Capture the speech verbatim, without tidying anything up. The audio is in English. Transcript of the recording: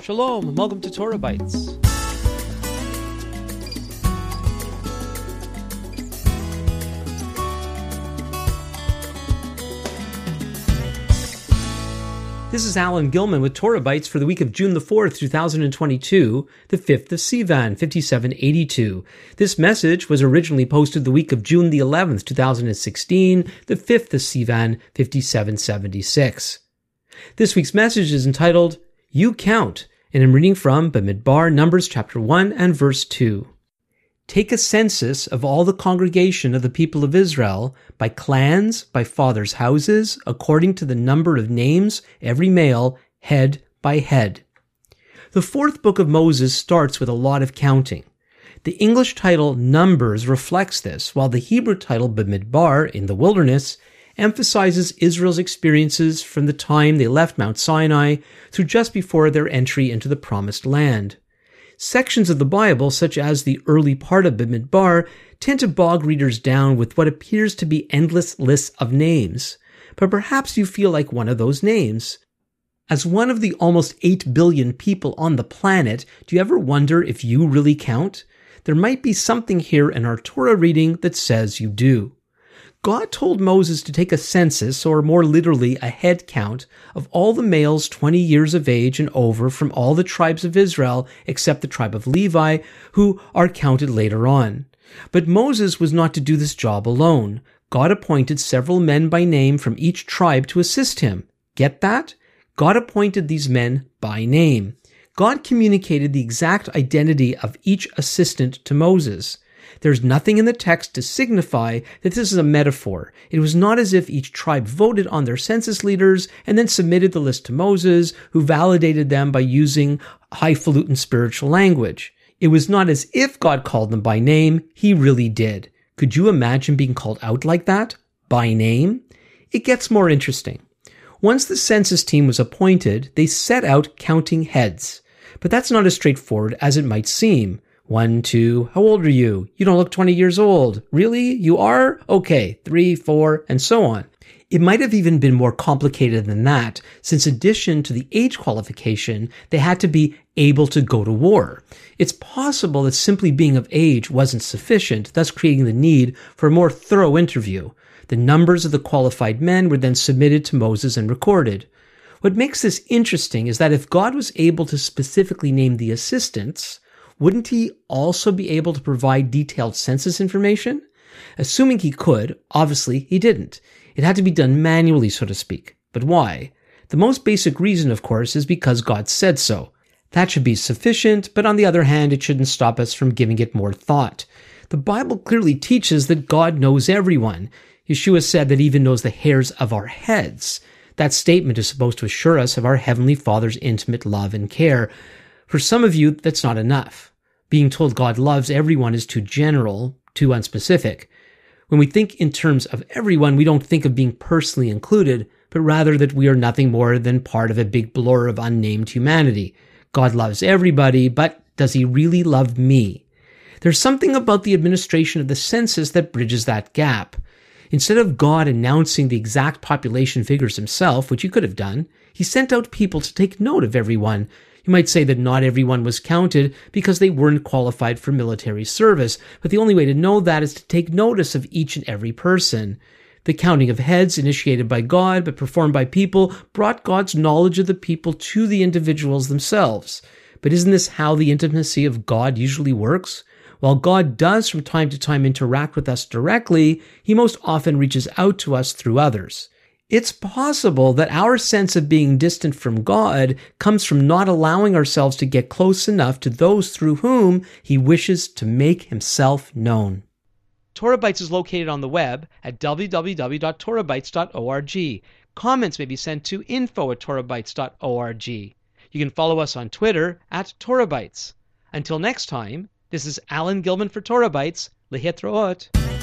Shalom, and welcome to Torah Bites. This is Alan Gilman with Torah Bites for the week of June the fourth, two thousand twenty-two, the fifth of Sivan, fifty-seven eighty-two. This message was originally posted the week of June the eleventh, two thousand sixteen, the fifth of Sivan, fifty-seven seventy-six. This week's message is entitled, You Count, and I'm reading from Bamidbar, Numbers chapter one and verse two. Take a census of all the congregation of the people of Israel, by clans, by fathers' houses, according to the number of names, every male, head by head. The fourth book of Moses starts with a lot of counting. The English title Numbers reflects this, while the Hebrew title Bamidbar, in the wilderness, emphasizes Israel's experiences from the time they left Mount Sinai through just before their entry into the Promised Land. Sections of the Bible, such as the early part of Bamidbar, tend to bog readers down with what appears to be endless lists of names. But perhaps you feel like one of those names. As one of the almost eight billion people on the planet, do you ever wonder if you really count? There might be something here in our Torah reading that says you do. God told Moses to take a census, or more literally a head count, of all the males twenty years of age and over from all the tribes of Israel except the tribe of Levi, who are counted later on. But Moses was not to do this job alone. God appointed several men by name from each tribe to assist him. Get that? God appointed these men by name. God communicated the exact identity of each assistant to Moses. There's nothing in the text to signify that this is a metaphor. It was not as if each tribe voted on their census leaders and then submitted the list to Moses, who validated them by using highfalutin spiritual language. It was not as if God called them by name. He really did. Could you imagine being called out like that? By name? It gets more interesting. Once the census team was appointed, they set out counting heads. But that's not as straightforward as it might seem. One, two, how old are you? You don't look twenty years old. Really? You are? Okay, three, four, and so on. It might have even been more complicated than that, since in addition to the age qualification, they had to be able to go to war. It's possible that simply being of age wasn't sufficient, thus creating the need for a more thorough interview. The numbers of the qualified men were then submitted to Moses and recorded. What makes this interesting is that if God was able to specifically name the assistants, wouldn't he also be able to provide detailed census information? Assuming he could, obviously he didn't. It had to be done manually, so to speak. But why? The most basic reason, of course, is because God said so. That should be sufficient, but on the other hand, it shouldn't stop us from giving it more thought. The Bible clearly teaches that God knows everyone. Yeshua said that he even knows the hairs of our heads. That statement is supposed to assure us of our Heavenly Father's intimate love and care. For some of you, that's not enough. Being told God loves everyone is too general, too unspecific. When we think in terms of everyone, we don't think of being personally included, but rather that we are nothing more than part of a big blur of unnamed humanity. God loves everybody, but does he really love me? There's something about the administration of the census that bridges that gap. Instead of God announcing the exact population figures himself, which he could have done, he sent out people to take note of everyone. You might say that not everyone was counted because they weren't qualified for military service, but the only way to know that is to take notice of each and every person. The counting of heads, initiated by God but performed by people, brought God's knowledge of the people to the individuals themselves. But isn't this how the intimacy of God usually works? While God does from time to time interact with us directly, he most often reaches out to us through others. It's possible that our sense of being distant from God comes from not allowing ourselves to get close enough to those through whom he wishes to make himself known. Torah Bites is located on the web at w w w dot torah bites dot org. Comments may be sent to info at torah bites dot org. You can follow us on Twitter at Torah Bites. Until next time, this is Alan Gilman for Torah Bites. Lehitraot.